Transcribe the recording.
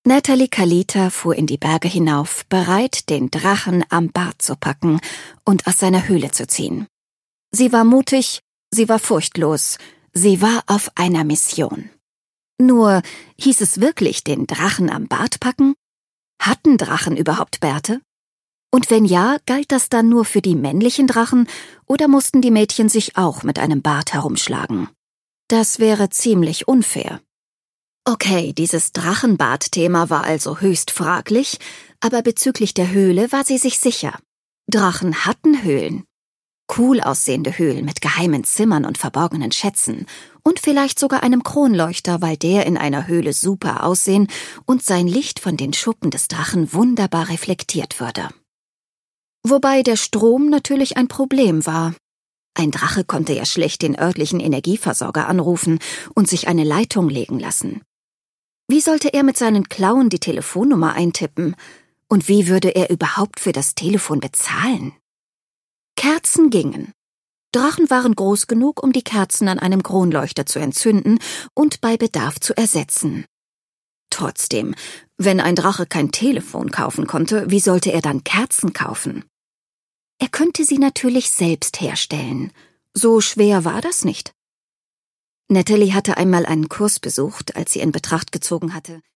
Natalie Kalita fuhr in die Berge hinauf, bereit, den Drachen am Bart zu packen und aus seiner Höhle zu ziehen. Sie war mutig, sie war furchtlos, sie war auf einer Mission. Nur, hieß es wirklich den Drachen am Bart packen? Hatten Drachen überhaupt Bärte? Und wenn ja, galt das dann nur für die männlichen Drachen oder mussten die Mädchen sich auch mit einem Bart herumschlagen? Das wäre ziemlich unfair. Okay, dieses Drachenbart-Thema war also höchst fraglich, aber bezüglich der Höhle war sie sich sicher. Drachen hatten Höhlen. Cool aussehende Höhlen mit geheimen Zimmern und verborgenen Schätzen und vielleicht sogar einem Kronleuchter, weil der in einer Höhle super aussehen und sein Licht von den Schuppen des Drachen wunderbar reflektiert würde. Wobei der Strom natürlich ein Problem war. Ein Drache konnte ja schlecht den örtlichen Energieversorger anrufen und sich eine Leitung legen lassen. Wie sollte er mit seinen Klauen die Telefonnummer eintippen? Und wie würde er überhaupt für das Telefon bezahlen? Kerzen gingen. Drachen waren groß genug, um die Kerzen an einem Kronleuchter zu entzünden und bei Bedarf zu ersetzen. Trotzdem, wenn ein Drache kein Telefon kaufen konnte, wie sollte er dann Kerzen kaufen? Er könnte sie natürlich selbst herstellen. So schwer war das nicht. Natalie hatte einmal einen Kurs besucht, als sie in Betracht gezogen hatte,